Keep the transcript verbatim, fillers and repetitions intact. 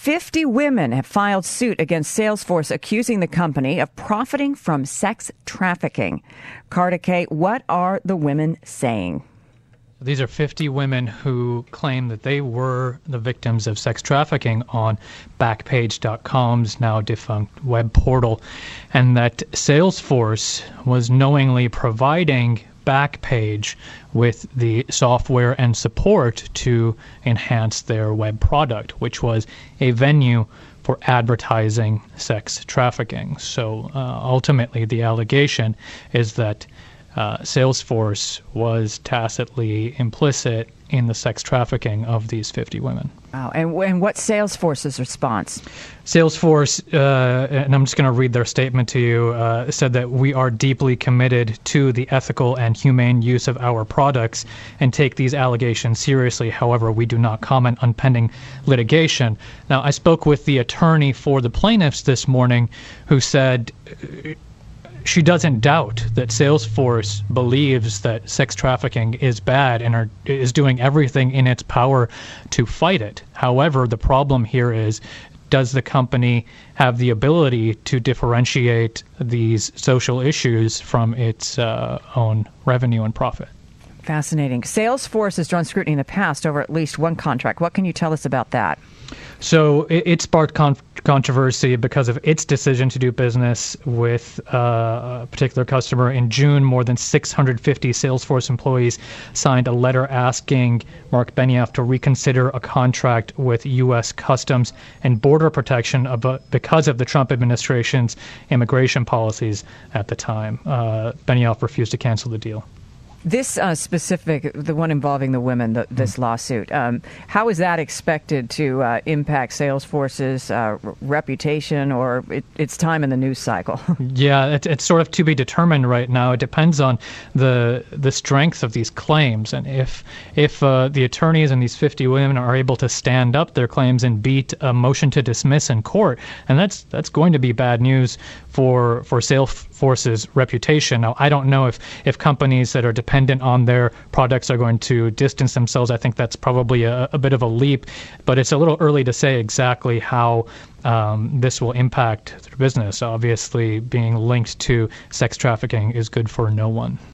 fifty women have filed suit against Salesforce, accusing the company of profiting from sex trafficking. Carter Kay, what are the women saying? These are fifty women who claim that they were the victims of sex trafficking on Backpage dot com's now defunct web portal, and that Salesforce was knowingly providing Backpage with the software and support to enhance their web product, which was a venue for advertising sex trafficking. So uh, ultimately, the allegation is that Uh, Salesforce was tacitly implicit in the sex trafficking of these fifty women. Wow. And, and what's Salesforce's response? Salesforce, uh, and I'm just going to read their statement to you, uh, said that we are deeply committed to the ethical and humane use of our products and take these allegations seriously. However, we do not comment on pending litigation. Now, I spoke with the attorney for the plaintiffs this morning who said she doesn't doubt that Salesforce believes that sex trafficking is bad and are, is doing everything in its power to fight it. However, the problem here is, does the company have the ability to differentiate these social issues from its uh, own revenue and profit? Fascinating. Salesforce has drawn scrutiny in the past over at least one contract. What can you tell us about that? So it, it sparked con- controversy because of its decision to do business with uh, a particular customer. In June, more than six hundred fifty Salesforce employees signed a letter asking Mark Benioff to reconsider a contract with U S Customs and Border Protection about, because of the Trump administration's immigration policies at the time. Uh, Benioff refused to cancel the deal. This uh, specific, the one involving the women, the, this mm. lawsuit, um, how is that expected to uh, impact Salesforce's uh, r- reputation or it, its time in the news cycle? Yeah, it, it's sort of to be determined right now. It depends on the the strength of these claims, and if if uh, the attorneys and these fifty women are able to stand up their claims and beat a motion to dismiss in court, and that's that's going to be bad news for for Salesforce's reputation. Now, I don't know if if companies that are dependent on their products are going to distance themselves. I think that's probably a, a bit of a leap, but it's a little early to say exactly how um, this will impact their business. Obviously, being linked to sex trafficking is good for no one.